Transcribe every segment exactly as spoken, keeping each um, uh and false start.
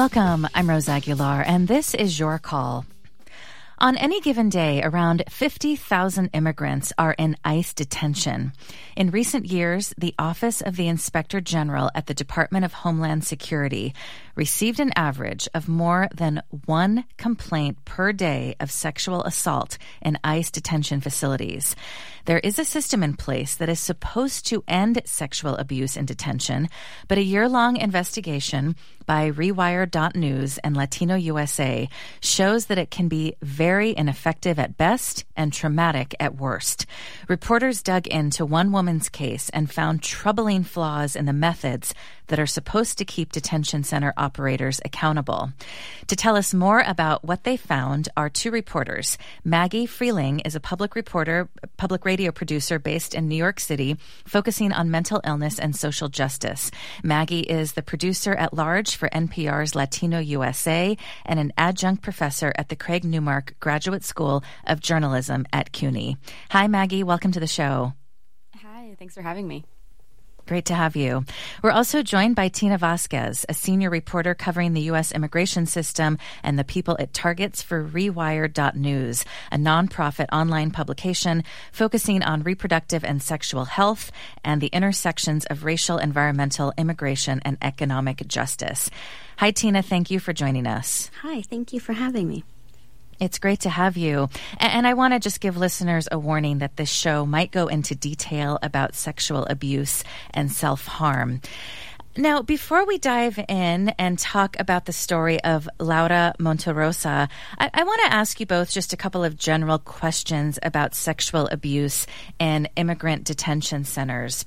Welcome, I'm Rose Aguilar, and this is Your Call. On any given day, around fifty thousand immigrants are in ICE detention. In recent years, the Office of the Inspector General at the Department of Homeland Security received an average of more than one complaint per day of sexual assault in ICE detention facilities. There is a system in place that is supposed to end sexual abuse in detention, but a year-long investigation by Rewire dot news and Latino U S A shows that it can be very ineffective at best and traumatic at worst. Reporters dug into one woman's case and found troubling flaws in the methods that are supposed to keep detention center operators accountable. To tell us more about what they found are two reporters. Maggie Freeling is a public reporter, public radio producer based in New York City, focusing on mental illness and social justice. Maggie is the producer at large for N P R's Latino U S A and an adjunct professor at the Craig Newmark Graduate School of Journalism at C U N Y. Hi, Maggie. Welcome to the show. Hi. Thanks for having me. Great to have you. We're also joined by Tina Vasquez, a senior reporter covering the U S immigration system and the people it targets for Rewire dot news, a nonprofit online publication focusing on reproductive and sexual health and the intersections of racial, environmental, immigration, and economic justice. Hi, Tina. Thank you for joining us. Hi. Thank you for having me. It's great to have you. And I want to just give listeners a warning that this show might go into detail about sexual abuse and self-harm. Now, before we dive in and talk about the story of Laura Monterosa, I, I want to ask you both just a couple of general questions about sexual abuse in immigrant detention centers.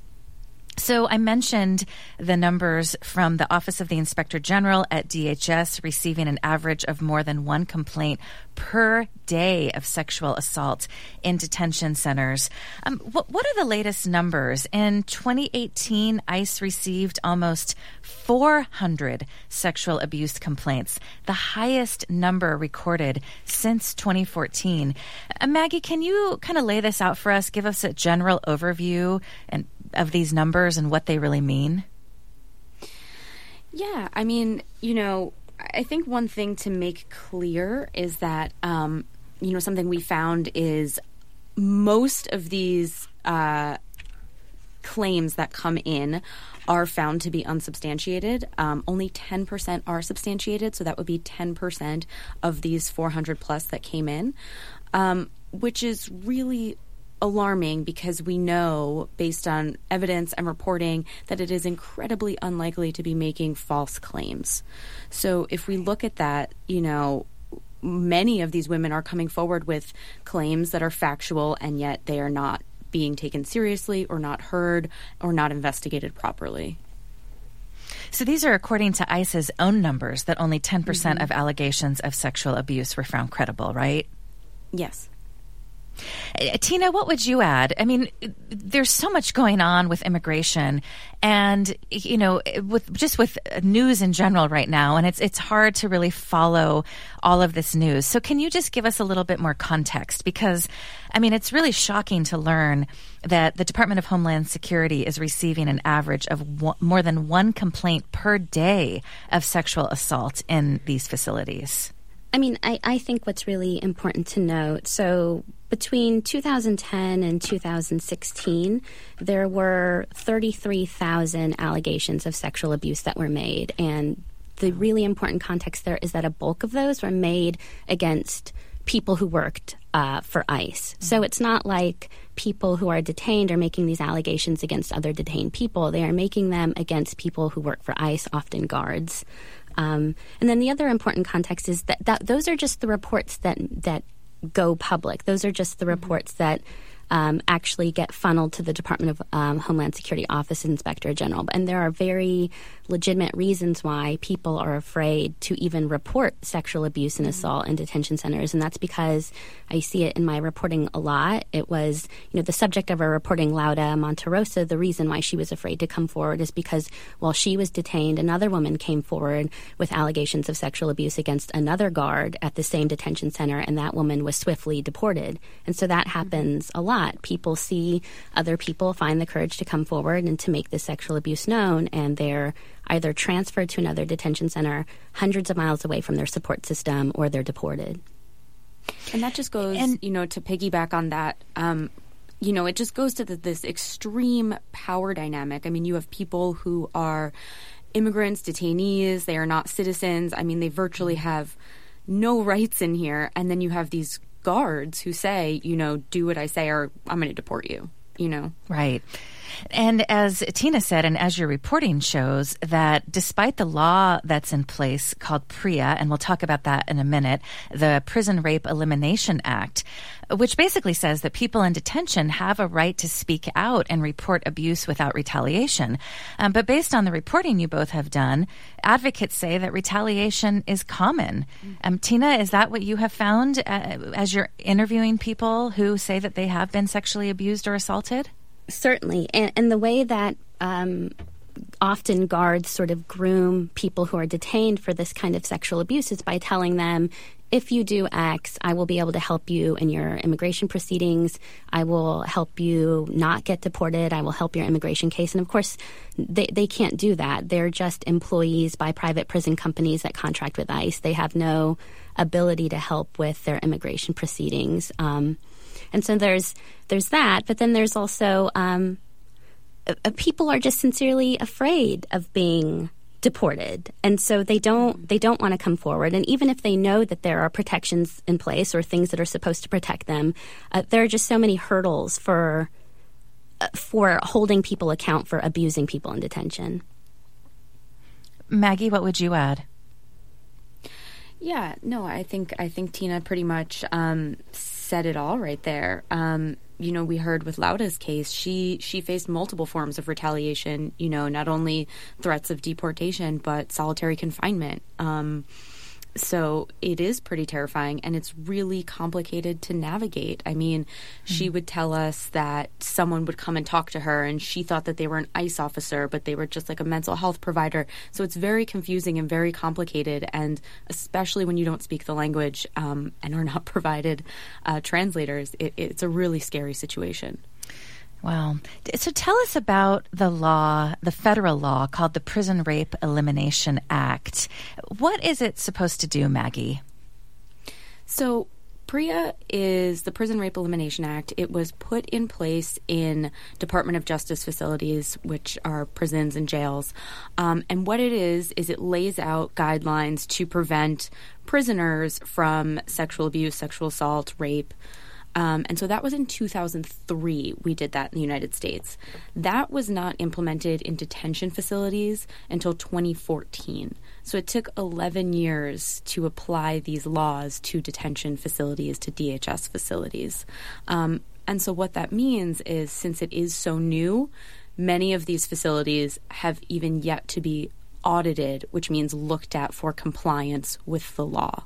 So I mentioned the numbers from the Office of the Inspector General at D H S receiving an average of more than one complaint per day of sexual assault in detention centers. Um, what, what are the latest numbers? In twenty eighteen, ICE received almost four hundred sexual abuse complaints, the highest number recorded since twenty fourteen. Uh, Maggie, can you kind of lay this out for us? Give us a general overview and of these numbers and what they really mean? Yeah, I mean, you know, I think one thing to make clear is that, um, you know, something we found is most of these uh, claims that come in are found to be unsubstantiated. Um, only ten percent are substantiated, so that would be ten percent of these four hundred plus that came in, um, which is really alarming because we know, based on evidence and reporting, that it is incredibly unlikely to be making false claims. So if we look at that, you know, many of these women are coming forward with claims that are factual, and yet they are not being taken seriously or not heard or not investigated properly. So these are according to ICE's own numbers, that only ten percent mm-hmm. of allegations of sexual abuse were found credible, right? Yes. Tina, what would you add? I mean, there's so much going on with immigration and, you know, with just with news in general right now, and it's it's hard to really follow all of this news. So can you just give us a little bit more context? Because, I mean, it's really shocking to learn that the Department of Homeland Security is receiving an average of one, more than one complaint per day of sexual assault in these facilities. I mean, I, I think what's really important to note, so between two thousand ten and two thousand sixteen, there were thirty-three thousand allegations of sexual abuse that were made. And the really important context there is that a bulk of those were made against people who worked uh, for ICE. Mm-hmm. So it's not like people who are detained are making these allegations against other detained people. They are making them against people who work for ICE, often guards. Um, and then the other important context is that, that those are just the reports that that go public. Those are just the reports mm-hmm. that um, actually get funneled to the Department of um, Homeland Security Office Inspector General. And there are very legitimate reasons why people are afraid to even report sexual abuse and mm-hmm. assault in detention centers. And that's because I see it in my reporting a lot. It was, you know, the subject of our reporting, Laura Monterosa, the reason why she was afraid to come forward is because while she was detained, another woman came forward with allegations of sexual abuse against another guard at the same detention center, and that woman was swiftly deported. And so that happens a lot. People see other people find the courage to come forward and to make this sexual abuse known, and they're either transferred to another detention center hundreds of miles away from their support system, or they're deported. And that just goes, and, you know, to piggyback on that, um, you know, it just goes to the, this extreme power dynamic. I mean, you have people who are immigrants, detainees, they are not citizens. I mean, they virtually have no rights in here. And then you have these guards who say, you know, do what I say or I'm going to deport you, you know? Right. And as Tina said, and as your reporting shows, that despite the law that's in place called PREA, and we'll talk about that in a minute, the Prison Rape Elimination Act, which basically says that people in detention have a right to speak out and report abuse without retaliation. Um, but based on the reporting you both have done, advocates say that retaliation is common. Um, Tina, is that what you have found uh, as you're interviewing people who say that they have been sexually abused or assaulted? Certainly. And, and the way that um, often guards sort of groom people who are detained for this kind of sexual abuse is by telling them, if you do X, I will be able to help you in your immigration proceedings. I will help you not get deported. I will help your immigration case. And of course, they, they can't do that. They're just employees by private prison companies that contract with ICE. They have no ability to help with their immigration proceedings. Um, and so there's there's that. But then there's also um, uh, people are just sincerely afraid of being deported, and so they don't they don't want to come forward. And even if they know that there are protections in place or things that are supposed to protect them, uh, there are just so many hurdles for uh, for holding people account for abusing people in detention. Maggie, what would you add? Yeah, no, I think I think Tina pretty much um, said it all right there. Um, you know, we heard with Lauda's case, she she faced multiple forms of retaliation, you know, not only threats of deportation, but solitary confinement. Um, so it is pretty terrifying, and it's really complicated to navigate. I mean, mm-hmm. she would tell us that someone would come and talk to her, and she thought that they were an ICE officer, but they were just like a mental health provider. So it's very confusing and very complicated, and especially when you don't speak the language um, and are not provided uh, translators, it, it's a really scary situation. Wow. So tell us about the law, the federal law called the Prison Rape Elimination Act. What is it supposed to do, Maggie? So PREA is the Prison Rape Elimination Act. It was put in place in Department of Justice facilities, which are prisons and jails. Um, and what it is, is it lays out guidelines to prevent prisoners from sexual abuse, sexual assault, rape. Um, and so that was in two thousand three we did that in the United States. That was not implemented in detention facilities until twenty fourteen. So it took eleven years to apply these laws to detention facilities, to D H S facilities. Um, and so what that means is, since it is so new, many of these facilities have even yet to be audited, which means looked at for compliance with the law.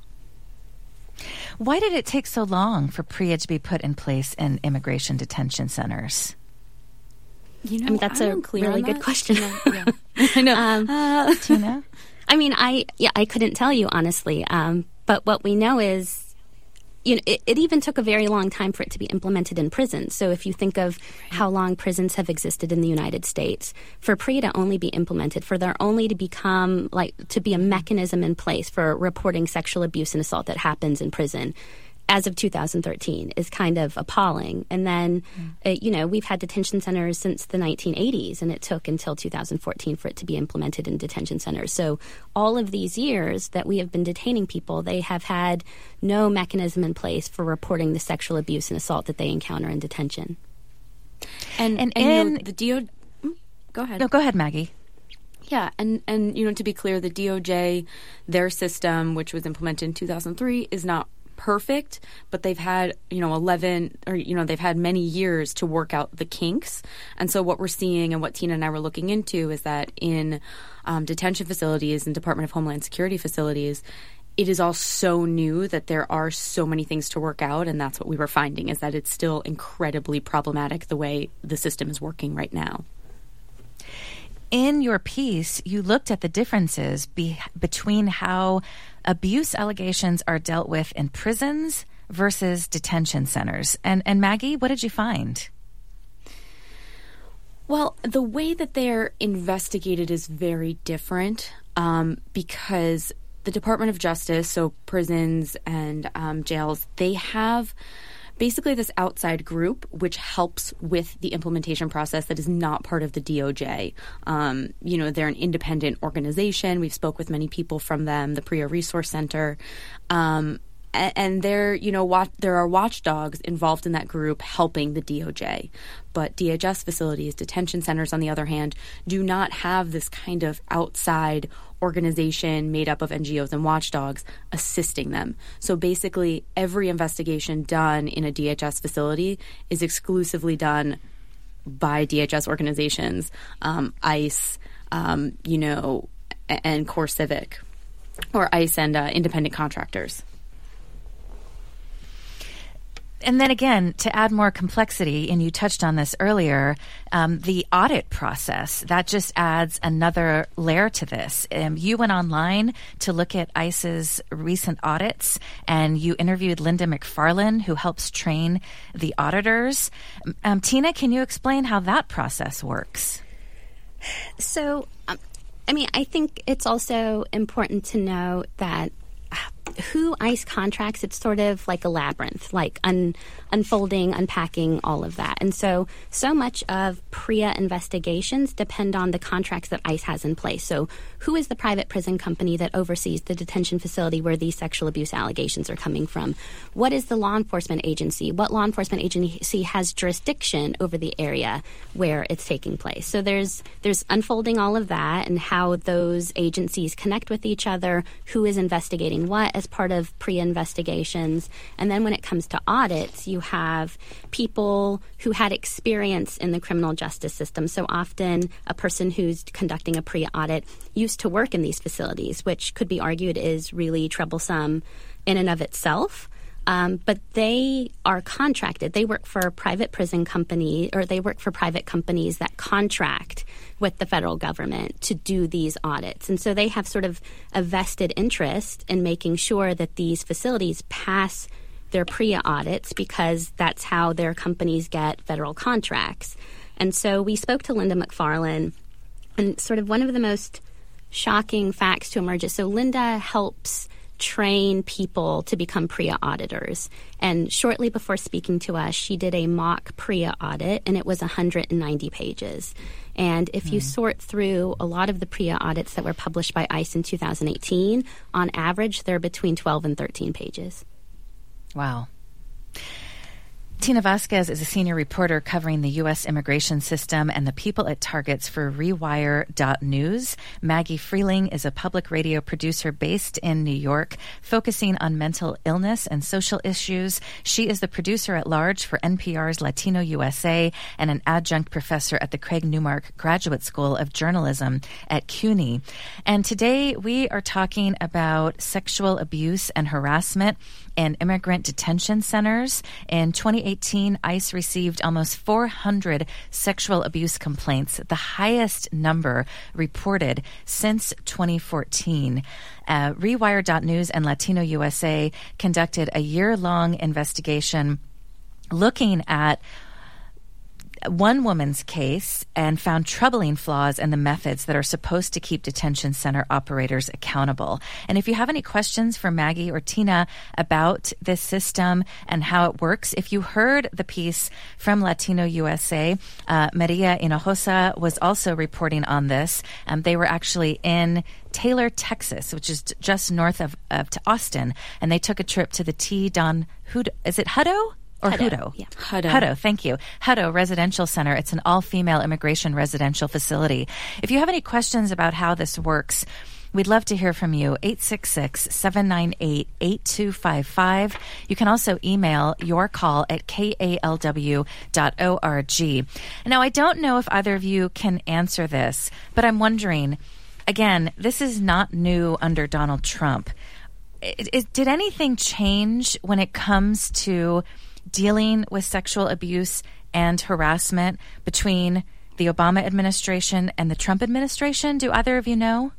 Why did it take so long for PREA to be put in place in immigration detention centers? You know, I mean, that's I'm a really good that. question. Yeah. I know. Um, uh, Tina? I mean, I yeah, I couldn't tell you, honestly. Um, but what we know is, you know, it, it even took a very long time for it to be implemented in prisons. So if you think of how long prisons have existed in the United States, for PREA to only be implemented, for there only to become, like, to be a mechanism in place for reporting sexual abuse and assault that happens in prison, as of two thousand thirteen, is kind of appalling. And then, mm. uh, you know, we've had detention centers since the nineteen eighties, and it took until two thousand fourteen for it to be implemented in detention centers. So all of these years that we have been detaining people, they have had no mechanism in place for reporting the sexual abuse and assault that they encounter in detention. And, and, and in, you know, the D O... Go ahead. No, go ahead, Maggie. Yeah, and, and, you know, to be clear, the D O J, their system, which was implemented in two thousand three, is not perfect, but they've had, you know, eleven or, you know, they've had many years to work out the kinks. And so what we're seeing and what Tina and I were looking into is that in um, detention facilities and Department of Homeland Security facilities, it is all so new that there are so many things to work out. And that's what we were finding, is that it's still incredibly problematic the way the system is working right now. In your piece, you looked at the differences be- between how abuse allegations are dealt with in prisons versus detention centers. And, and Maggie, what did you find? Well, the way that they're investigated is very different um, because the Department of Justice, so prisons and um, jails, they have basically this outside group which helps with the implementation process that is not part of the D O J. Um, you know, they're an independent organization. We've spoke with many people from them, the PREA Resource Center. Um, and, and there, you know, watch, there are watchdogs involved in that group helping the D O J. But D H S facilities, detention centers, on the other hand, do not have this kind of outside organization made up of N G Os and watchdogs assisting them. So basically, every investigation done in a D H S facility is exclusively done by D H S organizations, um, ICE, um, you know, and Core Civic, or ICE and uh, independent contractors. And then again, to add more complexity, and you touched on this earlier, um, the audit process, that just adds another layer to this. Um, you went online to look at ICE's recent audits, and you interviewed Linda McFarlane, who helps train the auditors. Um, Tina, can you explain how that process works? So, um, I mean, I think it's also important to know that who ICE contracts, it's sort of like a labyrinth, like un, unfolding, unpacking all of that. And so, so much of PREA investigations depend on the contracts that ICE has in place. So who is the private prison company that oversees the detention facility where these sexual abuse allegations are coming from? What is the law enforcement agency? What law enforcement agency has jurisdiction over the area where it's taking place? So there's there's unfolding all of that and how those agencies connect with each other, who is investigating what as part of PREA investigations. And then when it comes to audits, you have people who had experience in the criminal justice system. So often a person who's conducting a PREA audit used to work in these facilities, which could be argued is really troublesome in and of itself. Um, but they are contracted. They work for a private prison company, or they work for private companies that contract with the federal government to do these audits. And so they have sort of a vested interest in making sure that these facilities pass their PREA audits because that's how their companies get federal contracts. And so we spoke to Linda McFarlane, and sort of one of the most shocking facts to emerge is, so Linda helps train people to become PREA auditors. And shortly before speaking to us, she did a mock PREA audit, and it was one hundred ninety pages. And if mm. you sort through a lot of the PREA audits that were published by ICE in two thousand eighteen, on average, they're between twelve and thirteen pages. Wow. Tina Vasquez is a senior reporter covering the U S immigration system and the people it targets for Rewire dot news. Maggie Freeling is a public radio producer based in New York, focusing on mental illness and social issues. She is the producer at large for N P R's Latino U S A and an adjunct professor at the Craig Newmark Graduate School of Journalism at CUNY. And today we are talking about sexual abuse and harassment in immigrant detention centers. In twenty eighteen, ICE received almost four hundred sexual abuse complaints, the highest number reported since twenty fourteen. Uh, Rewire dot news and Latino U S A conducted a year-long investigation looking at one woman's case and found troubling flaws in the methods that are supposed to keep detention center operators accountable. And if you have any questions for Maggie or Tina about this system and how it works, if you heard the piece from Latino U S A, uh, Maria Hinojosa was also reporting on this. Um, they were actually in Taylor, Texas, which is just north of, of to Austin, and they took a trip to the T. Don Hutto. Is it Hutto? Or Hutto. Hutto. Yeah. Hutto. Hutto, thank you. Hutto Residential Center. It's an all-female immigration residential facility. If you have any questions about how this works, we'd love to hear from you. eight six six, seven nine eight, eight two five five. You can also email your call at k a l w dot org. Now, I don't know if either of you can answer this, but I'm wondering, again, this is not new under Donald Trump. It, it, did anything change when it comes to dealing with sexual abuse and harassment between the Obama administration and the Trump administration? Do either of you know?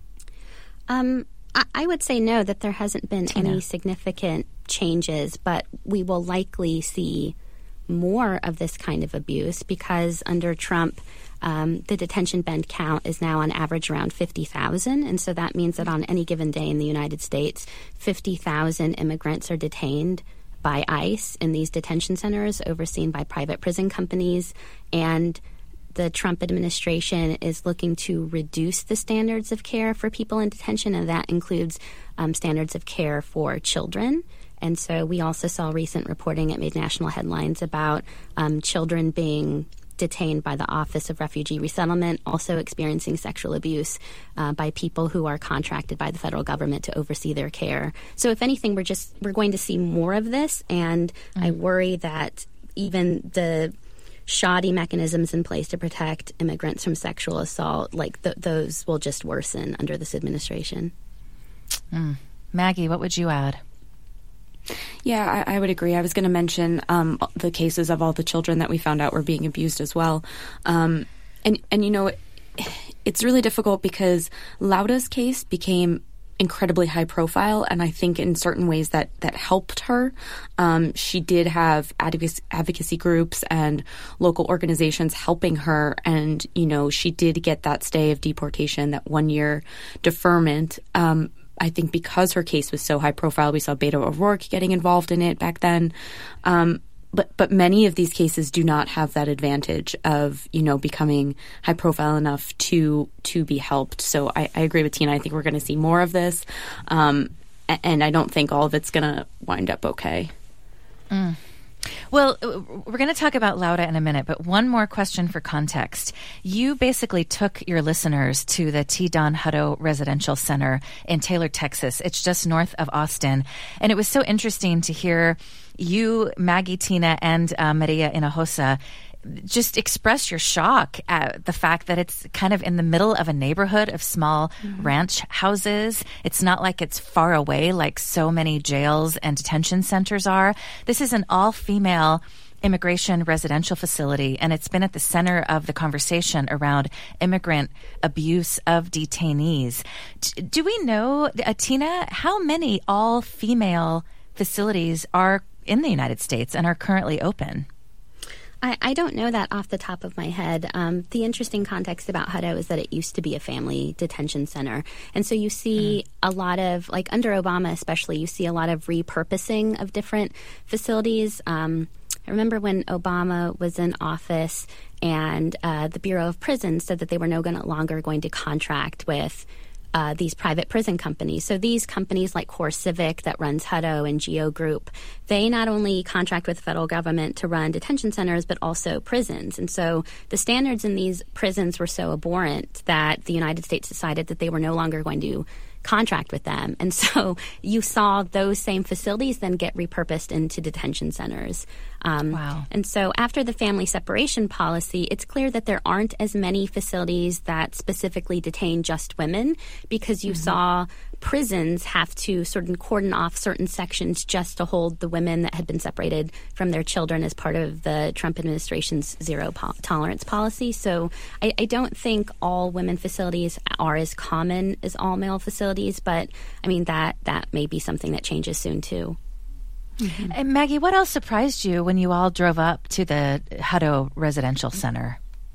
Um, I, I would say no, that there hasn't been Tina. any significant changes, but we will likely see more of this kind of abuse because under Trump, um, the detention bed count is now on average around fifty thousand. And so that means that on any given day in the United States, fifty thousand immigrants are detained by ICE in these detention centers overseen by private prison companies. And the Trump administration is looking to reduce the standards of care for people in detention, and that includes um, standards of care for children. And so we also saw recent reporting that made national headlines about um, children being detained by the Office of Refugee Resettlement, also experiencing sexual abuse uh, by people who are contracted by the federal government to oversee their care. So if anything, we're just we're going to see more of this, and mm-hmm. I worry that even the shoddy mechanisms in place to protect immigrants from sexual assault, like th- those will just worsen under this administration. Mm. Maggie, what would you add? Yeah, I, I would agree. I was going to mention um, the cases of all the children that we found out were being abused as well. Um, and, and, you know, it, it's really difficult because Lauda's case became incredibly high profile, and I think in certain ways that, that helped her. Um, she did have advocacy, advocacy groups and local organizations helping her, and, you know, she did get that stay of deportation, that one-year deferment. Um I think because her case was so high profile, we saw Beto O'Rourke getting involved in it back then. Um, but but many of these cases do not have that advantage of, you know, becoming high profile enough to to be helped. So I, I agree with Tina. I think we're going to see more of this. Um, and I don't think all of it's going to wind up okay. Mm. Well, we're going to talk about Lauda in a minute, but one more question for context. You basically took your listeners to the T. Don Hutto Residential Center in Taylor, Texas. It's just north of Austin. And it was so interesting to hear you, Maggie, Tina, and uh, Maria Hinojosa just express your shock at the fact that it's kind of in the middle of a neighborhood of small mm-hmm. ranch houses. It's not like it's far away like so many jails and detention centers are. This is an all-female immigration residential facility, and it's been at the center of the conversation around immigrant abuse of detainees. Do we know, uh, Tina, how many all-female facilities are in the United States and are currently open? I, I don't know that off the top of my head. Um, the interesting context about Hutto is that it used to be a family detention center. And so you see mm. a lot of, like under Obama especially, you see a lot of repurposing of different facilities. Um, I remember when Obama was in office and uh, the Bureau of Prisons said that they were no longer going to contract with Uh, these private prison companies. So these companies like CoreCivic that runs Hutto and Geo Group, they not only contract with the federal government to run detention centers, but also prisons. And so the standards in these prisons were so abhorrent that the United States decided that they were no longer going to contract with them. And so you saw those same facilities then get repurposed into detention centers. Um, wow. And so after the family separation policy, it's clear that there aren't as many facilities that specifically detain just women because you mm-hmm. saw prisons have to sort of cordon off certain sections just to hold the women that had been separated from their children as part of the Trump administration's zero po- tolerance policy. So I, I don't think all women facilities are as common as all male facilities, but I mean, that, that may be something that changes soon too. Mm-hmm. And Maggie, what else surprised you when you all drove up to the Hutto Residential Center?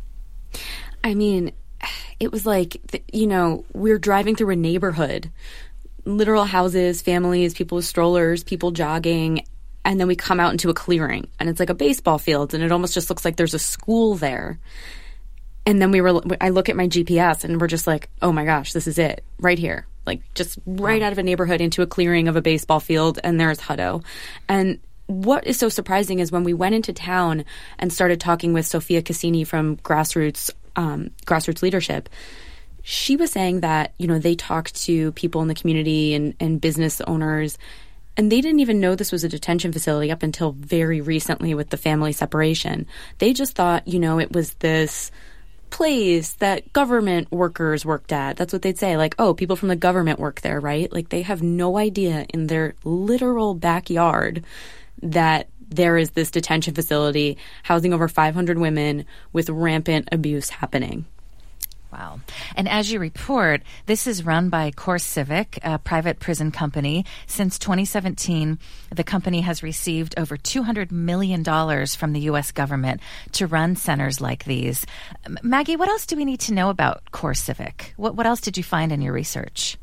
I mean, it was like, you know, we're driving through a neighborhood, literal houses, families, people with strollers, people jogging, and then we come out into a clearing, and it's like a baseball field, and it almost just looks like there's a school there. And then we were, I look at my G P S, and we're just like, oh my gosh, this is it, right here. Like, just right out of a neighborhood into a clearing of a baseball field, and there's Hutto. And what is so surprising is when we went into town and started talking with Sophia Cassini from Grassroots um, Grassroots Leadership, she was saying that, you know, they talked to people in the community and, and business owners, and they didn't even know this was a detention facility up until very recently with the family separation. They just thought, you know, it was this place that government workers worked at. That's what they'd say. Like, oh, people from the government work there, right? Like, they have no idea in their literal backyard that there is this detention facility housing over five hundred women with rampant abuse happening. Wow. And as you report, this is run by CoreCivic, a private prison company. Since twenty seventeen, the company has received over two hundred million dollars from the U S government to run centers like these. Maggie, what else do we need to know about CoreCivic? What, what else did you find in your research?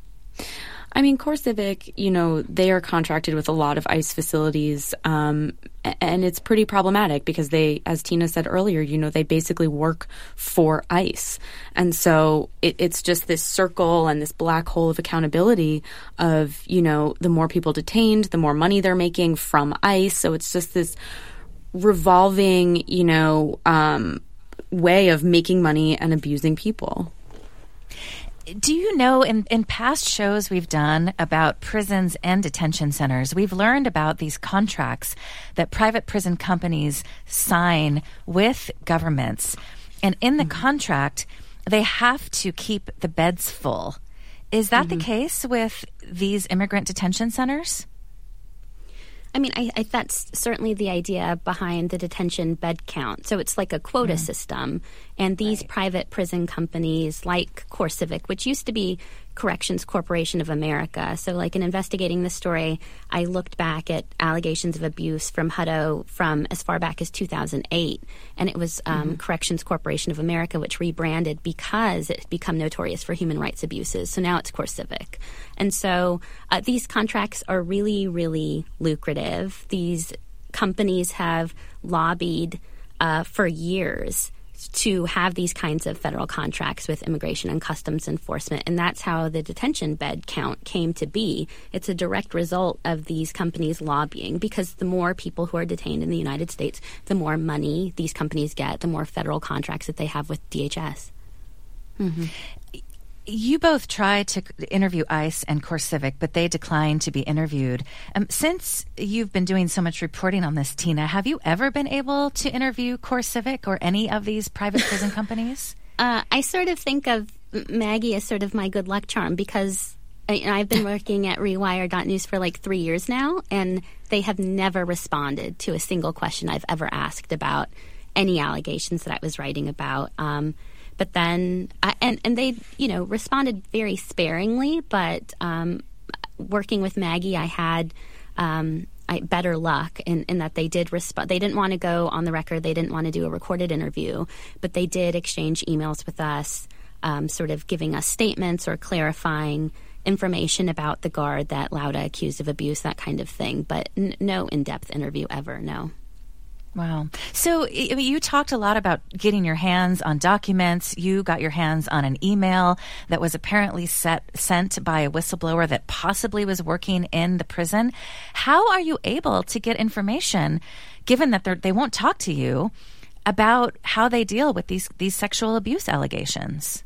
I mean, CoreCivic, you know, they are contracted with a lot of ICE facilities, um, and it's pretty problematic because they, as Tina said earlier, you know, they basically work for ICE. And so it, it's just this circle and this black hole of accountability of, you know, the more people detained, the more money they're making from ICE. So it's just this revolving, you know, um, way of making money and abusing people. Do you know, in, in past shows we've done about prisons and detention centers, we've learned about these contracts that private prison companies sign with governments. And in the mm-hmm. contract, they have to keep the beds full. Is that mm-hmm. the case with these immigrant detention centers? I mean, I, I, that's certainly the idea behind the detention bed count. So it's like a quota mm. system. And these right. private prison companies like CoreCivic, which used to be Corrections Corporation of America. So like in investigating this story, I looked back at allegations of abuse from Hutto from as far back as two thousand eight. And it was um, mm-hmm. Corrections Corporation of America, which rebranded because it had become notorious for human rights abuses. So now it's CoreCivic. And so uh, these contracts are really, really lucrative. These companies have lobbied uh, for years to have these kinds of federal contracts with Immigration and Customs Enforcement. And that's how the detention bed count came to be. It's a direct result of these companies lobbying, because the more people who are detained in the United States, the more money these companies get, the more federal contracts that they have with D H S. Mm-hmm. You both tried to interview ICE and CoreCivic, but they declined to be interviewed. Um, since you've been doing so much reporting on this, Tina, have you ever been able to interview CoreCivic or any of these private prison companies? Uh, I sort of think of Maggie as sort of my good luck charm, because I, you know, I've been working at Rewire dot news for like three years now, and they have never responded to a single question I've ever asked about any allegations that I was writing about. Um But then, I, and, and they, you know, responded very sparingly. But um, working with Maggie, I had um, I, better luck in, in that they did respond. They didn't want to go on the record. They didn't want to do a recorded interview. But they did exchange emails with us, um, sort of giving us statements or clarifying information about the guard that Lauda accused of abuse, that kind of thing. But n- no in-depth interview ever, no. Wow. So you talked a lot about getting your hands on documents. You got your hands on an email that was apparently set, sent by a whistleblower that possibly was working in the prison. How are you able to get information, given that they won't talk to you, about how they deal with these, these sexual abuse allegations?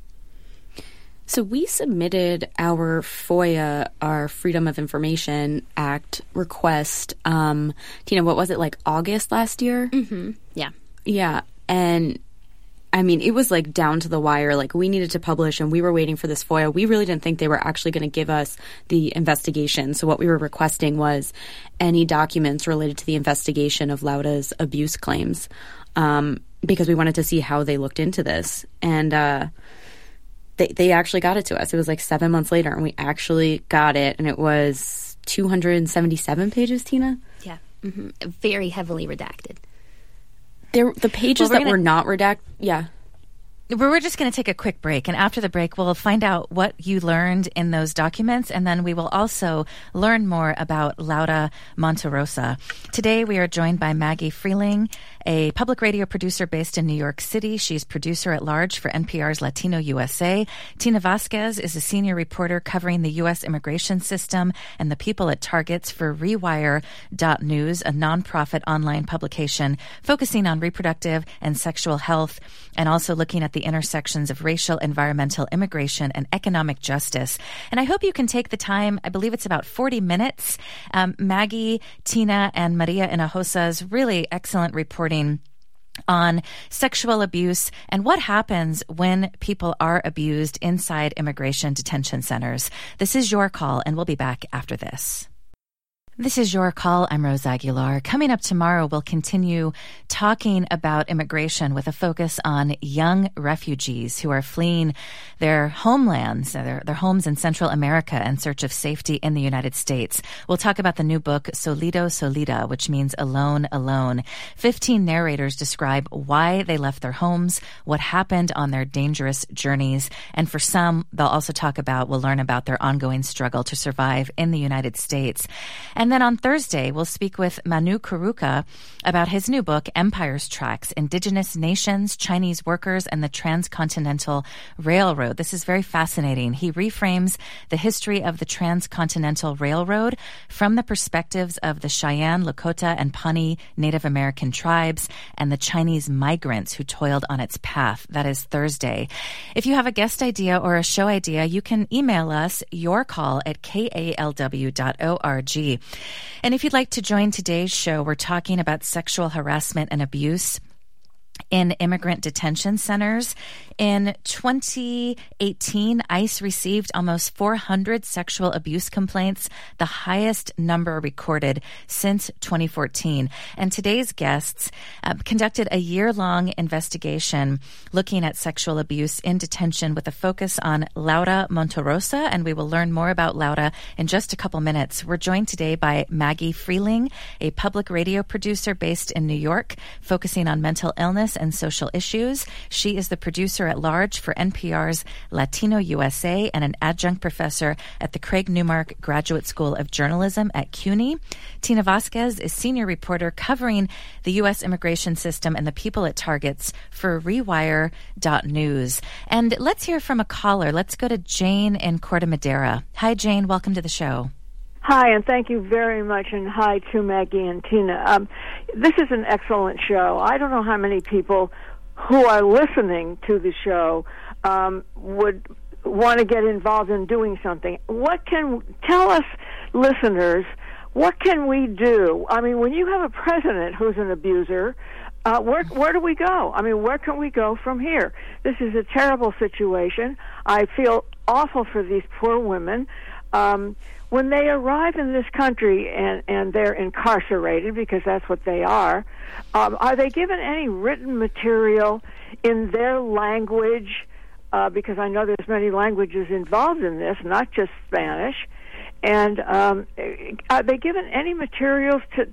So we submitted our FOIA, our Freedom of Information Act request, um, Tina, what was it, like August last year? Mm-hmm. Yeah. Yeah. And I mean, it was like down to the wire. Like, we needed to publish and we were waiting for this FOIA. We really didn't think they were actually going to give us the investigation. So what we were requesting was any documents related to the investigation of Lauda's abuse claims, um, because we wanted to see how they looked into this. And, uh, They they actually got it to us. It was like seven months later, and we actually got it, and it was two hundred seventy-seven pages, Tina? Yeah. Mm-hmm. Very heavily redacted. There, the pages well, we're that gonna, were not redacted, yeah. We're just going to take a quick break, and after the break, we'll find out what you learned in those documents, and then we will also learn more about Lauda Monterosa. Today, we are joined by Maggie Freleng, a public radio producer based in New York City. She's producer at large for N P R's Latino U S A. Tina Vasquez is a senior reporter covering the U S immigration system and the people it targets for Rewire dot news, a nonprofit online publication focusing on reproductive and sexual health, and also looking at the intersections of racial, environmental, immigration, and economic justice. And I hope you can take the time, I believe it's about forty minutes. Um, Maggie, Tina, and Maria Hinojosa's really excellent reporting on sexual abuse and what happens when people are abused inside immigration detention centers. This is Your Call, and we'll be back after this. This is Your Call. I'm Rose Aguilar. Coming up tomorrow, we'll continue talking about immigration with a focus on young refugees who are fleeing their homelands, their, their homes in Central America in search of safety in the United States. We'll talk about the new book, Solido Solida, which means alone, alone. Fifteen narrators describe why they left their homes, what happened on their dangerous journeys, and for some, they'll also talk about, we'll learn about their ongoing struggle to survive in the United States. And And then on Thursday, we'll speak with Manu Kuruka about his new book, Empire's Tracks, Indigenous Nations, Chinese Workers, and the Transcontinental Railroad. This is very fascinating. He reframes the history of the Transcontinental Railroad from the perspectives of the Cheyenne, Lakota, and Pawnee Native American tribes and the Chinese migrants who toiled on its path. That is Thursday. If you have a guest idea or a show idea, you can email us your call at k a l w dot org. And if you'd like to join today's show, we're talking about sexual harassment and abuse in immigrant detention centers. In twenty eighteen, ICE received almost four hundred sexual abuse complaints, the highest number recorded since twenty fourteen. And today's guests uh, conducted a year-long investigation looking at sexual abuse in detention with a focus on Laura Monterosa, and we will learn more about Laura in just a couple minutes. We're joined today by Maggie Freeling, a public radio producer based in New York, focusing on mental illness and social issues. She is the producer at large for N P R's Latino U S A and an adjunct professor at the Craig Newmark Graduate School of Journalism at CUNY. Tina Vasquez is senior reporter covering the U S immigration system and the people it targets for Rewire dot news. And let's hear from a caller. Let's go to Jane in Corte Madera. Hi, Jane. Welcome to the show. Hi, and thank you very much, and hi to Maggie and Tina. Um, this is an excellent show. I don't know how many people who are listening to the show um, would want to get involved in doing something. What can, tell us, listeners, what can we do? I mean, when you have a president who's an abuser, uh, where, where do we go? I mean, where can we go from here? This is a terrible situation. I feel awful for these poor women. Um, when they arrive in this country and, and they're incarcerated, because that's what they are, um, are they given any written material in their language? Uh, because I know there's many languages involved in this, not just Spanish. And um, are they given any materials to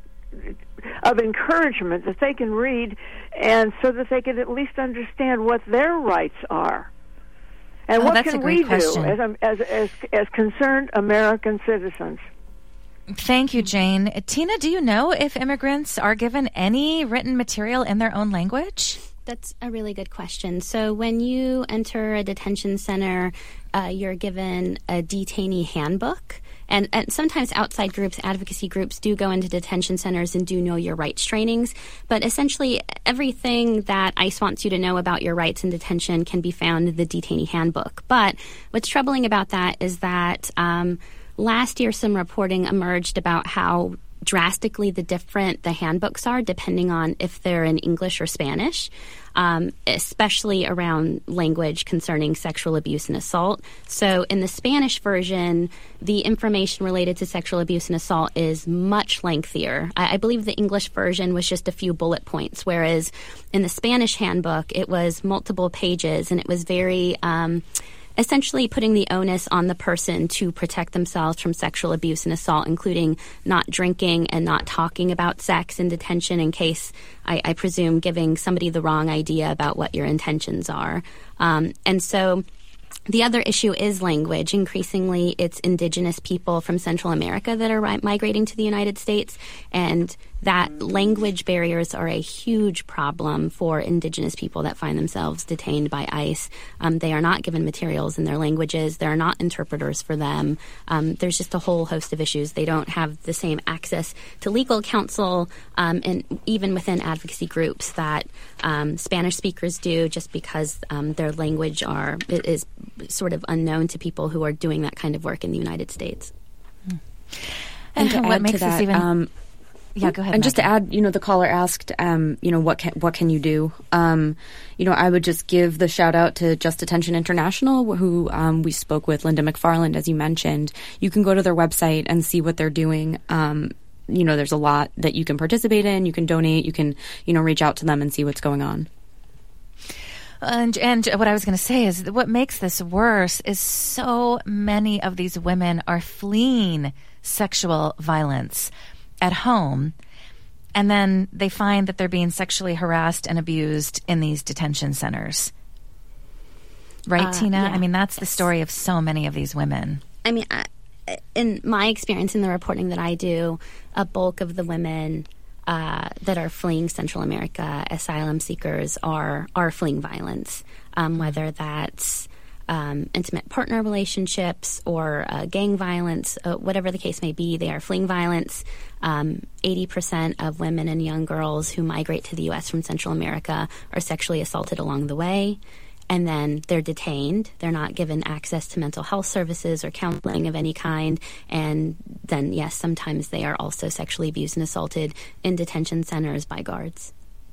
of encouragement that they can read, and so that they can at least understand what their rights are? And oh, what that's can a great we question. do as, as as as concerned American citizens? Thank you, Jane. Tina, do you know if immigrants are given any written material in their own language? That's a really good question. So when you enter a detention center, uh, you're given a detainee handbook. And, and sometimes outside groups, advocacy groups, do go into detention centers and do know your rights trainings. But essentially, everything that ICE wants you to know about your rights in detention can be found in the detainee handbook. But what's troubling about that is that um, last year some reporting emerged about how drastically the different the handbooks are depending on if they're in English or Spanish, um, especially around language concerning sexual abuse and assault. So in the Spanish version, the information related to sexual abuse and assault is much lengthier. I, I believe the English version was just a few bullet points, whereas in the Spanish handbook, it was multiple pages, and it was very Um, essentially putting the onus on the person to protect themselves from sexual abuse and assault, including not drinking and not talking about sex in detention in case, I, I presume, giving somebody the wrong idea about what your intentions are. Um, and so the other issue is language. Increasingly, it's indigenous people from Central America that are ri- migrating to the United States, and that language barriers are a huge problem for indigenous people that find themselves detained by ICE. Um, they are not given materials in their languages. There are not interpreters for them. Um, there's just a whole host of issues. They don't have the same access to legal counsel, um, and even within advocacy groups that um, Spanish speakers do, just because um, their language are is sort of unknown to people who are doing that kind of work in the United States. And to what add makes to that, this even... um, Yeah, go ahead. And Maggie. just to add, you know, the caller asked, um, you know, what can what can you do? Um, you know, I would just give the shout out to Just Detention International, who um, we spoke with, Linda McFarland, as you mentioned. You can go to their website and see what they're doing. Um, you know, there's a lot that you can participate in. You can donate. You can, you know, reach out to them and see what's going on. And, and what I was going to say is that what makes this worse is so many of these women are fleeing sexual violence at home, and then they find that they're being sexually harassed and abused in these detention centers. Right, uh, Tina? yeah. I mean, that's the story of so many of these women. I mean, I, in my experience in the reporting that I do, a bulk of the women uh, that are fleeing Central America, asylum seekers, are are fleeing violence, um, whether that's Um, intimate partner relationships or uh, gang violence, uh, whatever the case may be, they are fleeing violence. Um, eighty percent of women and young girls who migrate to the U S from Central America are sexually assaulted along the way, and then they're detained. They're not given access to mental health services or counseling of any kind, and then, yes, sometimes they are also sexually abused and assaulted in detention centers by guards.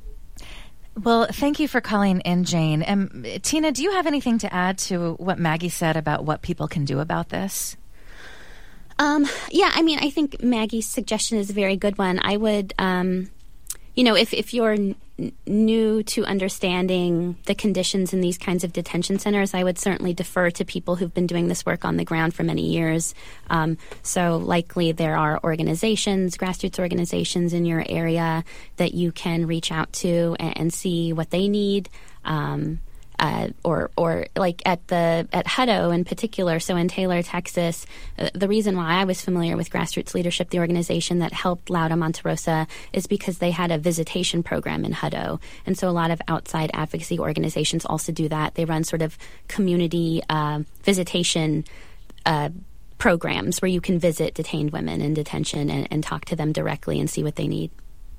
Well, thank you for calling in, Jane. Um, Tina, do you have anything to add to what Maggie said about what people can do about this? Um, yeah, I mean, I think Maggie's suggestion is a very good one. I would, um, you know, if, if you're n- new to understanding the conditions in these kinds of detention centers, I would certainly defer to people who've been doing this work on the ground for many years. Um, so likely there are organizations, grassroots organizations in your area that you can reach out to and, and see what they need. Um, Uh, or, or like at the at Hutto in particular, so in Taylor, Texas, uh, the reason why I was familiar with Grassroots Leadership, the organization that helped Laura Monterosa, is because they had a visitation program in Hutto. And so a lot of outside advocacy organizations also do that. They run sort of community uh, visitation uh, programs where you can visit detained women in detention and, and talk to them directly and see what they need.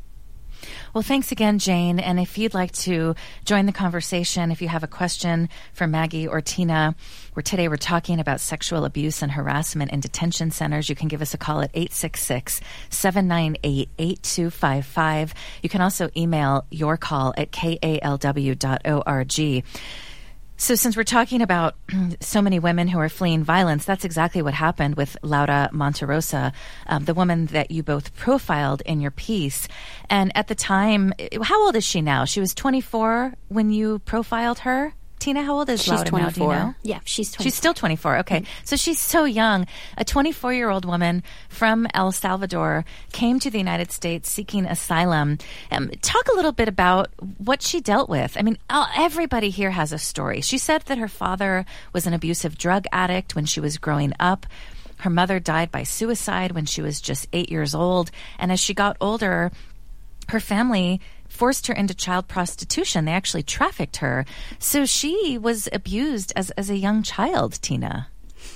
Well, thanks again, Jane. And if you'd like to join the conversation, if you have a question for Maggie or Tina, where today we're talking about sexual abuse and harassment in detention centers, you can give us a call at eight six six, seven nine eight, eight two five five. You can also email your call at k a l w dot org. So since we're talking about so many women who are fleeing violence, that's exactly what happened with Laura Monterosa, um, the woman that you both profiled in your piece. And at the time, how old is she now? She was twenty-four when you profiled her? Tina, how old is she's Laura twenty-four. now? Do you know? Yeah, she's twenty-four. She's still twenty-four. Okay. Mm-hmm. So she's so young. A twenty-four-year-old woman from El Salvador came to the United States seeking asylum. Um, talk a little bit about what she dealt with. I mean, everybody here has a story. She said that her father was an abusive drug addict when she was growing up. Her mother died by suicide when she was just eight years old. And as she got older, her family forced her into child prostitution. They actually trafficked her. So she was abused as, as a young child, Tina.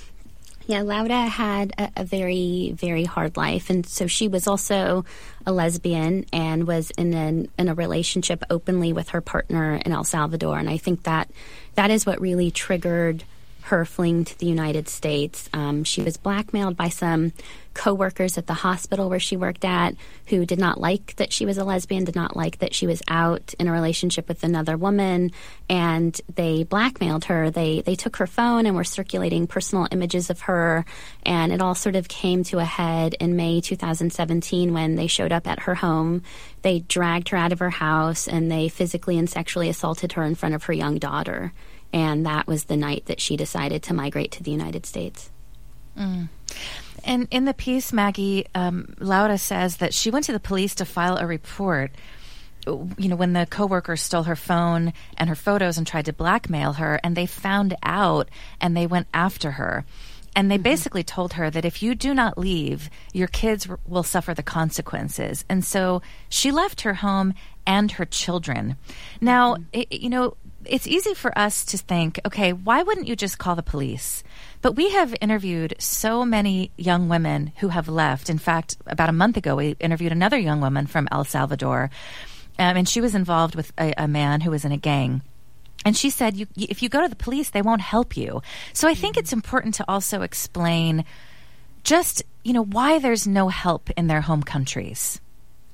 Yeah, Laura had a, a very, very hard life. And so she was also a lesbian and was in, an, in a relationship openly with her partner in El Salvador. And I think that that is what really triggered her fleeing to the United States. Um, she was blackmailed by some co-workers at the hospital where she worked at who did not like that she was a lesbian, did not like that she was out in a relationship with another woman, and they blackmailed her. They they took her phone and were circulating personal images of her, and it all sort of came to a head in May two thousand seventeen when they showed up at her home. They dragged her out of her house, and they physically and sexually assaulted her in front of her young daughter. And that was the night that she decided to migrate to the United States. Mm. And in the piece, Maggie, um, Laura says that she went to the police to file a report, you know, when the coworkers stole her phone and her photos and tried to blackmail her, and they found out and they went after her. And they mm-hmm. basically told her that if you do not leave, your kids r- will suffer the consequences. And so she left her home and her children. Now, mm-hmm. it, you know, it's easy for us to think, okay, why wouldn't you just call the police? But we have interviewed so many young women who have left. In fact, about a month ago, we interviewed another young woman from El Salvador, um, and she was involved with a, a man who was in a gang. And she said, you, if you go to the police, they won't help you. So I think it's important to also explain just, you know, why there's no help in their home countries.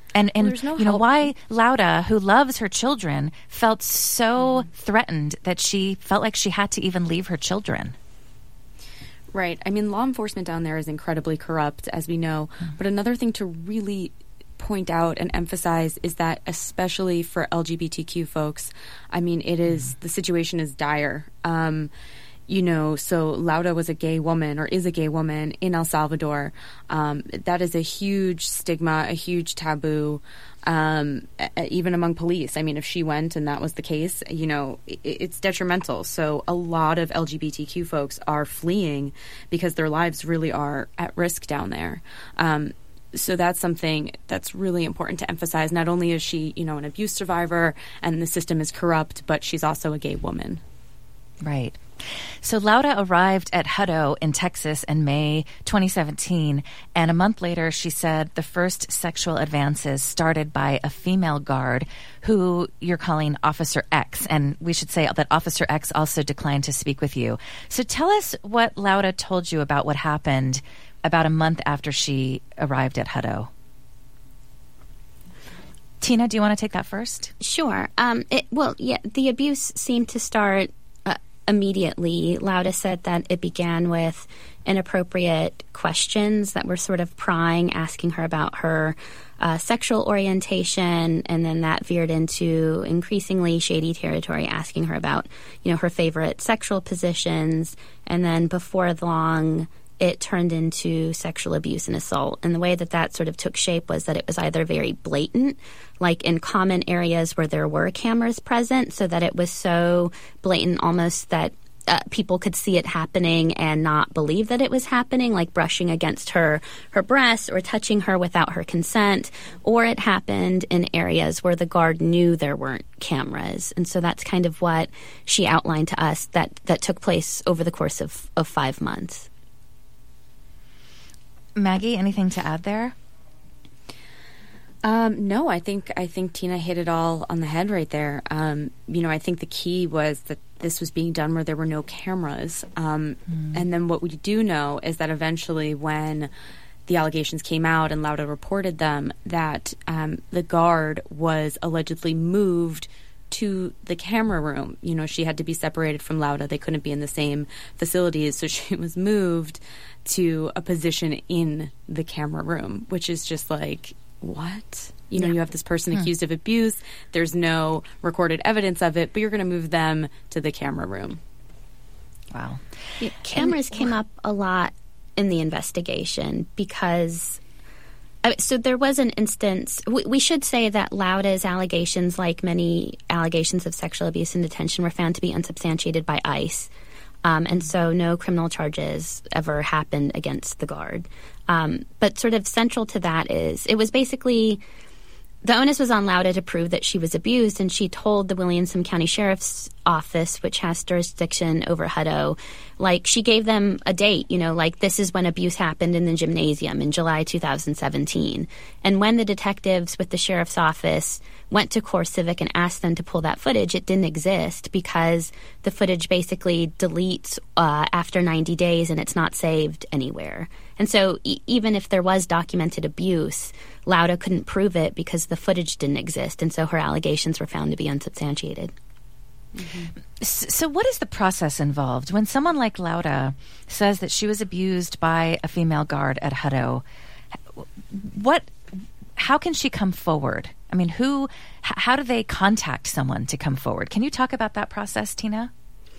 And, and well, no you know, help. why Lauda, who loves her children, felt so mm-hmm. threatened that she felt like she had to even leave her children. Right. I mean, law enforcement down there is incredibly corrupt, as we know. Mm-hmm. But another thing to really point out and emphasize is that, especially for L G B T Q folks, I mean, it is mm-hmm. the situation is dire. Um, you know, so Lauda was a gay woman, or is a gay woman in El Salvador. Um, that is a huge stigma, a huge taboo, um, even among police. I mean, if she went and that was the case, you know, it, it's detrimental. So a lot of L G B T Q folks are fleeing because their lives really are at risk down there. Um, so that's something that's really important to emphasize. Not only is she, you know, an abuse survivor and the system is corrupt, but she's also a gay woman. Right. So Lauda arrived at Hutto in Texas in May twenty seventeen, and a month later she said the first sexual advances started by a female guard who you're calling Officer X, and we should say that Officer X also declined to speak with you. So tell us what Lauda told you about what happened about a month after she arrived at Hutto. Tina, do you want to take that first? Sure. Um, it, well, yeah, the abuse seemed to start immediately. Lauda said that it began with inappropriate questions that were sort of prying, asking her about her uh, sexual orientation, and then that veered into increasingly shady territory, asking her about, you know, her favorite sexual positions, and then before long it turned into sexual abuse and assault. And the way that that sort of took shape was that it was either very blatant, like in common areas where there were cameras present, so that it was so blatant almost that uh, people could see it happening and not believe that it was happening, like brushing against her, her breasts or touching her without her consent, or it happened in areas where the guard knew there weren't cameras. And so that's kind of what she outlined to us that, that took place over the course of, of five months. Maggie, anything to add there? Um, no, I think I think Tina hit it all on the head right there. Um, you know, I think the key was that this was being done where there were no cameras. Um, mm. And then what we do know is that eventually when the allegations came out and Lauda reported them, that um, the guard was allegedly moved to the camera room. You know, she had to be separated from Lauda. They couldn't be in the same facilities. So she was moved to a position in the camera room, which is just like, what? You know, yeah. you have this person hmm. accused of abuse. There's no recorded evidence of it, but you're going to move them to the camera room. Wow. Yeah, cameras and, came up a lot in the investigation because... So there was an instance, we, we should say that Lauda's allegations, like many allegations of sexual abuse in detention, were found to be unsubstantiated by ICE. Um, and so no criminal charges ever happened against the guard. Um, but sort of central to that is, it was basically, the onus was on Lauda to prove that she was abused, and she told the Williamson County Sheriff's Office, which has jurisdiction over Hutto, like she gave them a date, you know, like this is when abuse happened in the gymnasium in July two thousand seventeen. And when the detectives with the Sheriff's Office went to CoreCivic and asked them to pull that footage, it didn't exist because the footage basically deletes uh, after ninety days and it's not saved anywhere. And so e- even if there was documented abuse, Lauda couldn't prove it because the footage didn't exist, and so her allegations were found to be unsubstantiated. Mm-hmm. So what is the process involved when someone like Lauda says that she was abused by a female guard at Hutto? What, how can she come forward? I mean, who, how do they contact someone to come forward? Can you talk about that process, Tina?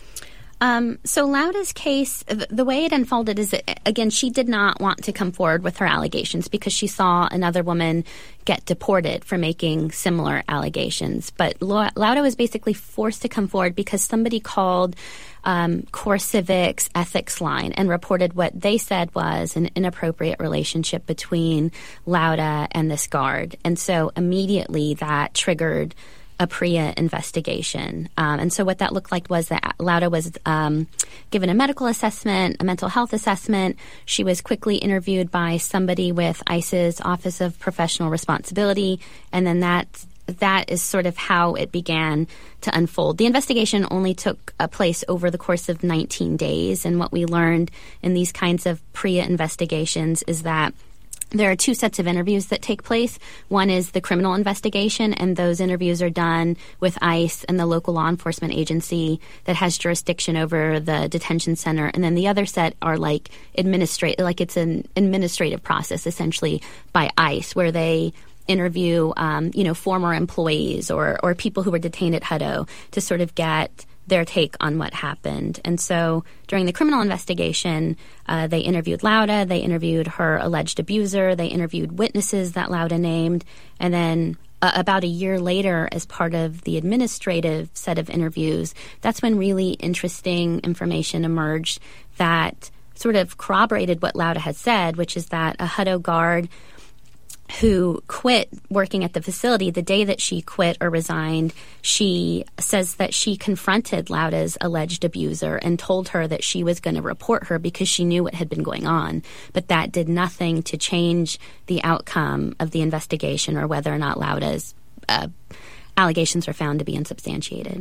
Um, so Lauda's case, the way it unfolded is, that, again, she did not want to come forward with her allegations because she saw another woman get deported for making similar allegations. But Lauda was basically forced to come forward because somebody called um, CoreCivic's ethics line and reported what they said was an inappropriate relationship between Lauda and this guard. And so immediately that triggered a PREA investigation. Um, and so what that looked like was that Lauda was um, given a medical assessment, a mental health assessment. She was quickly interviewed by somebody with ICE's Office of Professional Responsibility, and then that that is sort of how it began to unfold. The investigation only took uh, place over the course of nineteen days, and what we learned in these kinds of PREA investigations is that there are two sets of interviews that take place. One is the criminal investigation, and those interviews are done with ICE and the local law enforcement agency that has jurisdiction over the detention center. And then the other set are like administrate, like it's an administrative process essentially by ICE, where they interview, um, you know, former employees or or people who were detained at Hutto to sort of get their take on what happened. And so during the criminal investigation, uh, they interviewed Lauda, they interviewed her alleged abuser, they interviewed witnesses that Lauda named, and then uh, about a year later, as part of the administrative set of interviews, that's when really interesting information emerged that sort of corroborated what Lauda had said, which is that a Hutto guard who quit working at the facility, the day that she quit or resigned, she says that she confronted Lauda's alleged abuser and told her that she was going to report her because she knew what had been going on. But that did nothing to change the outcome of the investigation or whether or not Lauda's uh, allegations were found to be unsubstantiated.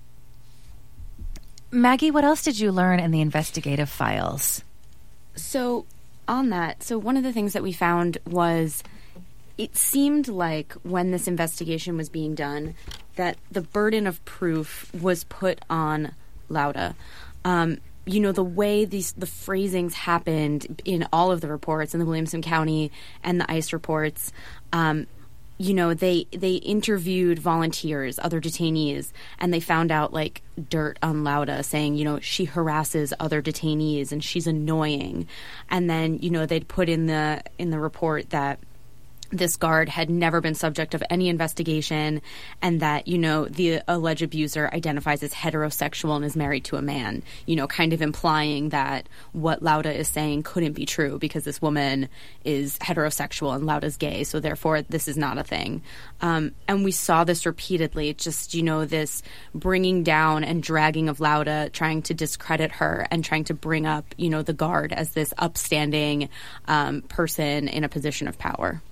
Maggie, what else did you learn in the investigative files? So on that, so one of the things that we found was it seemed like when this investigation was being done that the burden of proof was put on Lauda. Um, you know, the way these the phrasings happened in all of the reports in the Williamson County and the ICE reports, um, you know, they they interviewed volunteers, other detainees, and they found out, like, dirt on Lauda saying, you know, she harasses other detainees and she's annoying. And then, you know, they'd put in the in the report that this guard had never been subject of any investigation and that, you know, the alleged abuser identifies as heterosexual and is married to a man, you know, kind of implying that what Lauda is saying couldn't be true because this woman is heterosexual and Lauda's gay, so therefore this is not a thing. Um, and we saw this repeatedly, just, you know, this bringing down and dragging of Lauda, trying to discredit her and trying to bring up, you know, the guard as this upstanding um, person in a position of power.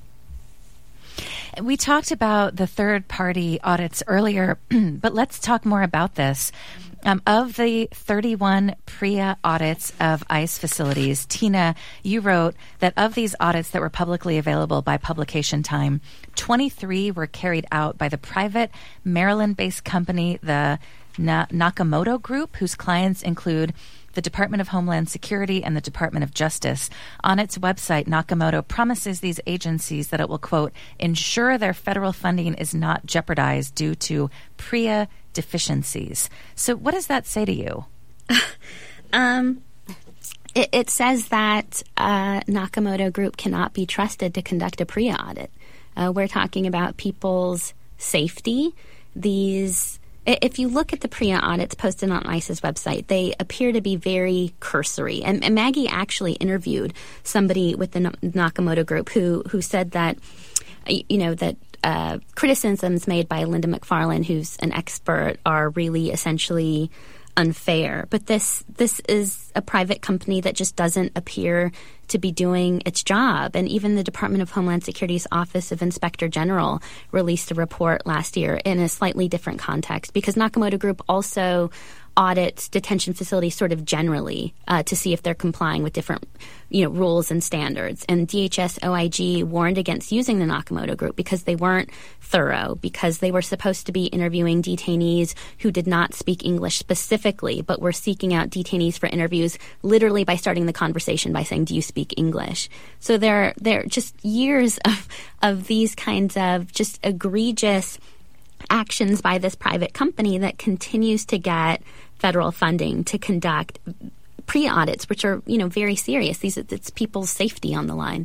We talked about the third-party audits earlier, but let's talk more about this. Um, of the thirty-one PREA audits of ICE facilities, Tina, you wrote that of these audits that were publicly available by publication time, twenty-three were carried out by the private Maryland-based company, the Na- Nakamoto Group, whose clients include the Department of Homeland Security and the Department of Justice. On its website, Nakamoto promises these agencies that it will, quote, ensure their federal funding is not jeopardized due to PREA deficiencies. So what does that say to you? um, it, it says that uh, Nakamoto Group cannot be trusted to conduct a PREA audit. Uh, we're talking about people's safety. These... If you look at the PREA audits posted on ICE's website, they appear to be very cursory. And, and Maggie actually interviewed somebody with the Nakamoto Group who who said that, you know, that uh, criticisms made by Linda McFarland, who's an expert, are really essentially unfair. But this this is a private company that just doesn't appear to be doing its job. And even the Department of Homeland Security's Office of Inspector General released a report last year in a slightly different context, because Nakamoto Group also audits detention facilities sort of generally uh, to see if they're complying with different, you know, rules and standards. And D H S O I G warned against using the Nakamoto Group because they weren't thorough, because they were supposed to be interviewing detainees who did not speak English specifically, but were seeking out detainees for interviews literally by starting the conversation by saying, do you speak English? So there, there are just years of, of these kinds of just egregious actions by this private company that continues to get federal funding to conduct pre-audits, which are, you know, very serious. These it's people's safety on the line.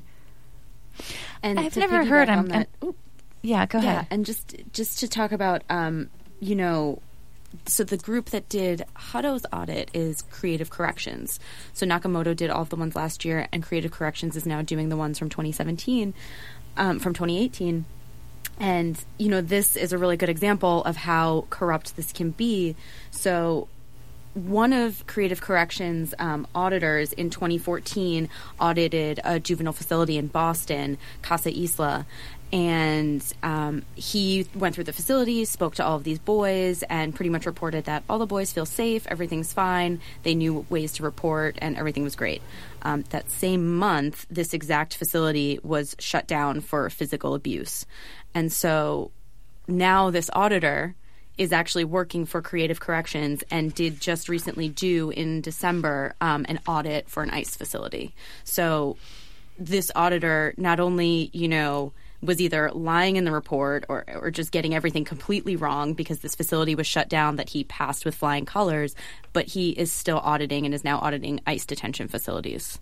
And I've never heard. I'm, that, I'm, yeah, go ahead. Yeah, and just just to talk about, um, you know, so the group that did Hutto's audit is Creative Corrections. So Nakamoto did all of the ones last year, and Creative Corrections is now doing the ones from twenty seventeen, um, from twenty eighteen. And, you know, this is a really good example of how corrupt this can be. So one of Creative Corrections' um, auditors in twenty fourteen audited a juvenile facility in Boston, Casa Isla, and um, he went through the facility, spoke to all of these boys, and pretty much reported that all the boys feel safe, everything's fine, they knew ways to report, and everything was great. Um, that same month, this exact facility was shut down for physical abuse. And so now this auditor is actually working for Creative Corrections and did just recently do in December um, an audit for an ICE facility. So this auditor not only, you know, was either lying in the report or, or just getting everything completely wrong because this facility was shut down that he passed with flying colors, but he is still auditing and is now auditing ICE detention facilities.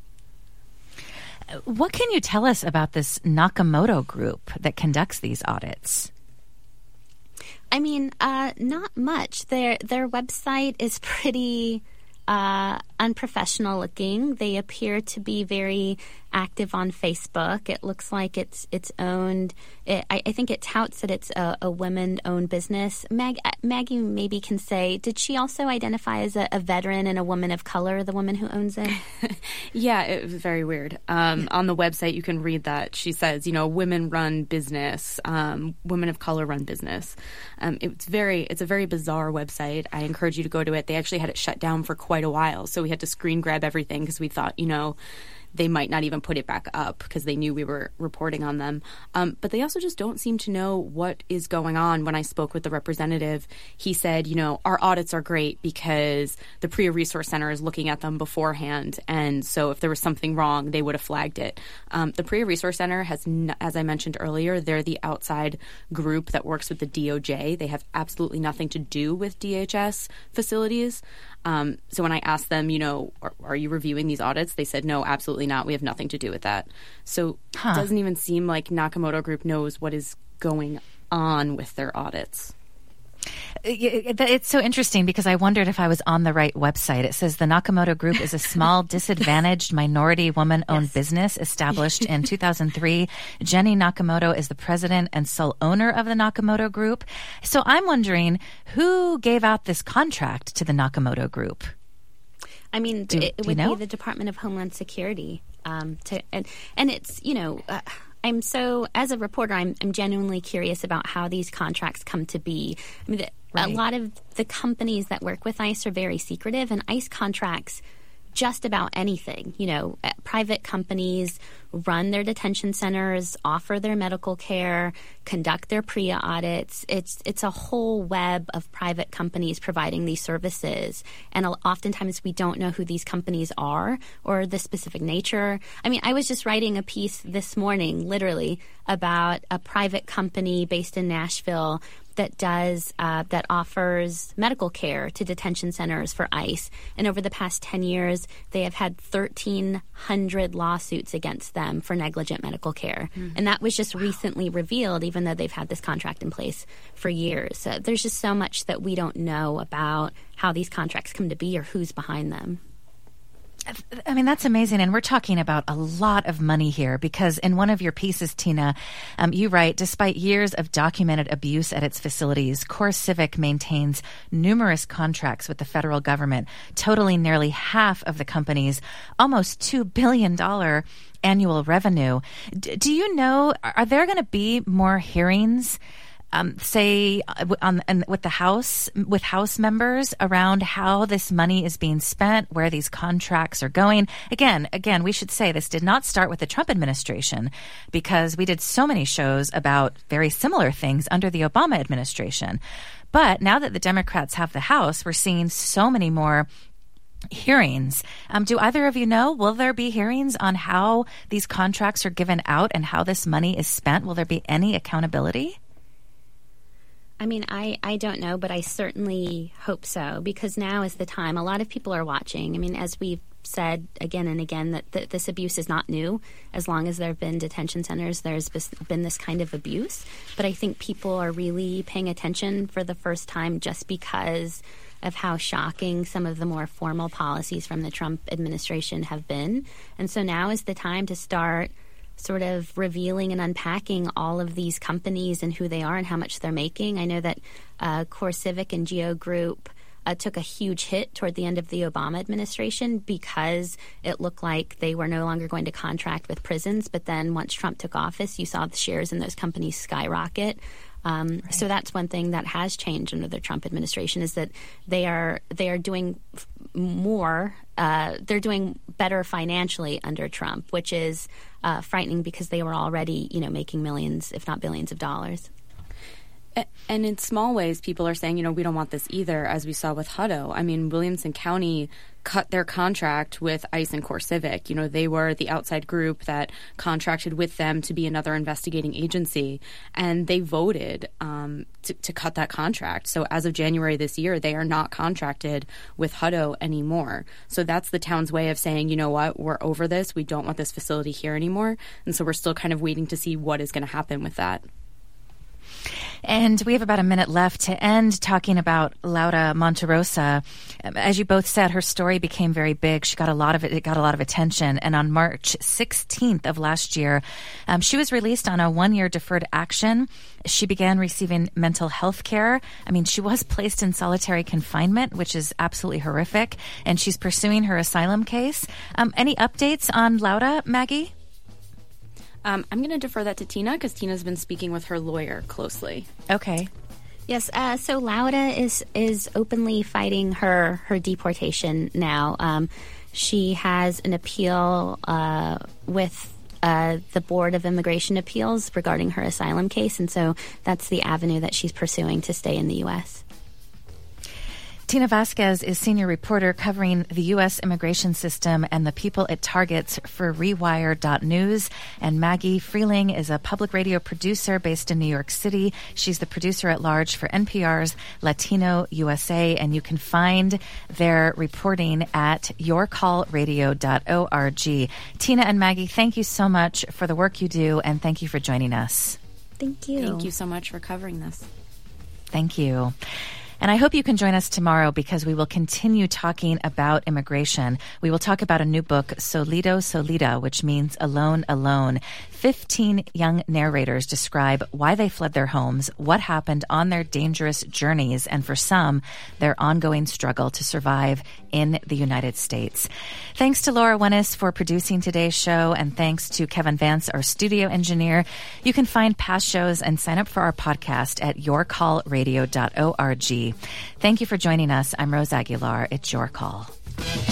What can you tell us about this Nakamoto group that conducts these audits? I mean, uh, not much. Their their website is pretty uh, unprofessional looking. They appear to be very active on Facebook. It looks like it's it's owned. It, I, I think it touts that it's a, a women-owned business. Mag, Maggie maybe can say, did she also identify as a, a veteran and a woman of color, the woman who owns it? Yeah, it was very weird. Um, on the website, you can read that. She says, you know, women-run business, um, women of color-run business. Um, it's very, it's a very bizarre website. I encourage you to go to it. They actually had it shut down for quite a while, so we had to screen grab everything because we thought, you know, they might not even put it back up because they knew we were reporting on them. Um, but they also just don't seem to know what is going on. When I spoke with the representative, he said, you know, our audits are great because the P R I A Resource Center is looking at them beforehand. And so if there was something wrong, they would have flagged it. Um, the P R I A Resource Center has, n- as I mentioned earlier, they're the outside group that works with the D O J. They have absolutely nothing to do with D H S facilities. Um, so when I asked them, you know, are, are you reviewing these audits? They said, no, absolutely not. We have nothing to do with that. So huh. It doesn't even seem like Nakamoto Group knows what is going on with their audits. It's so interesting because I wondered if I was on the right website. It says the Nakamoto Group is a small, disadvantaged minority woman-owned yes. business established in two thousand three. Jenny Nakamoto is the president and sole owner of the Nakamoto Group. So I'm wondering who gave out this contract to the Nakamoto Group? I mean, do, it, it do would you know? be the Department of Homeland Security. Um, to and, and it's, you know... Uh, I'm so, as a reporter, I'm, I'm genuinely curious about how these contracts come to be. I mean, the, right. A lot of the companies that work with ICE are very secretive, and ICE contracts just about anything. You know, private companies run their detention centers, offer their medical care, conduct their P R I A audits. It's it's a whole web of private companies providing these services. And oftentimes we don't know who these companies are or the specific nature. I mean, I was just writing a piece this morning, literally, about a private company based in Nashville that does uh, that offers medical care to detention centers for ICE. And over the past ten years, they have had thirteen hundred lawsuits against them for negligent medical care. Mm. And that was just wow. recently revealed, even though they've had this contract in place for years. So there's just so much that we don't know about how these contracts come to be or who's behind them. I mean, that's amazing. And we're talking about a lot of money here because in one of your pieces, Tina, um, you write, despite years of documented abuse at its facilities, CoreCivic maintains numerous contracts with the federal government, totaling nearly half of the company's almost two billion dollars annual revenue. D- do you know, are there going to be more hearings Um, say on, on with the House, with House members around how this money is being spent, where these contracts are going? Again, again, we should say this did not start with the Trump administration because we did so many shows about very similar things under the Obama administration. But now that the Democrats have the House, we're seeing so many more hearings. Um, do either of you know, will there be hearings on how these contracts are given out and how this money is spent? Will there be any accountability? I mean, I, I don't know, but I certainly hope so, because now is the time. A lot of people are watching. I mean, as we've said again and again, that th- this abuse is not new. As long as there have been detention centers, there's been this kind of abuse. But I think people are really paying attention for the first time just because of how shocking some of the more formal policies from the Trump administration have been. And so now is the time to start sort of revealing and unpacking all of these companies and who they are and how much they're making. I know that uh, CoreCivic and Geo Group uh, took a huge hit toward the end of the Obama administration because it looked like they were no longer going to contract with prisons. But then once Trump took office, you saw the shares in those companies skyrocket. Um, right. So that's one thing that has changed under the Trump administration is that they are they are doing more. Uh, they're doing better financially under Trump, which is uh, frightening because they were already, you know, making millions, if not billions, of dollars. And in small ways, people are saying, you know, we don't want this either, as we saw with Hutto. I mean, Williamson County cut their contract with ICE and CoreCivic. You know, they were the outside group that contracted with them to be another investigating agency, and they voted um, to, to cut that contract. So as of January this year, they are not contracted with Hutto anymore. So that's the town's way of saying, you know what, we're over this. We don't want this facility here anymore. And so we're still kind of waiting to see what is going to happen with that. And we have about a minute left to end talking about Laura Monterosa. As you both said, her story became very big. She got a lot of it. It got a lot of attention. And on March sixteenth of last year, um, she was released on a one-year deferred action. She began receiving mental health care. I mean, she was placed in solitary confinement, which is absolutely horrific. And she's pursuing her asylum case. Um, any updates on Laura, Maggie? Um, I'm going to defer that to Tina because Tina's been speaking with her lawyer closely. Okay. Yes, uh, so Laura is is openly fighting her, her deportation now. Um, she has an appeal uh, with uh, the Board of Immigration Appeals regarding her asylum case, and so that's the avenue that she's pursuing to stay in the U S Tina Vasquez is senior reporter covering the U S immigration system and the people it targets for Rewire dot news. And Maggie Freeling is a public radio producer based in New York City. She's the producer at large for N P R's Latino U S A, and you can find their reporting at your call radio dot org. Tina and Maggie, thank you so much for the work you do, and thank you for joining us. Thank you. Thank you so much for covering this. Thank you. And I hope you can join us tomorrow because we will continue talking about immigration. We will talk about a new book, Solido Solida, which means alone, alone. Fifteen young narrators describe why they fled their homes, what happened on their dangerous journeys, and for some, their ongoing struggle to survive in the United States. Thanks to Laura Wennis for producing today's show, and thanks to Kevin Vance, our studio engineer. You can find past shows and sign up for our podcast at your call radio dot org. Thank you for joining us. I'm Rose Aguilar. It's Your Call.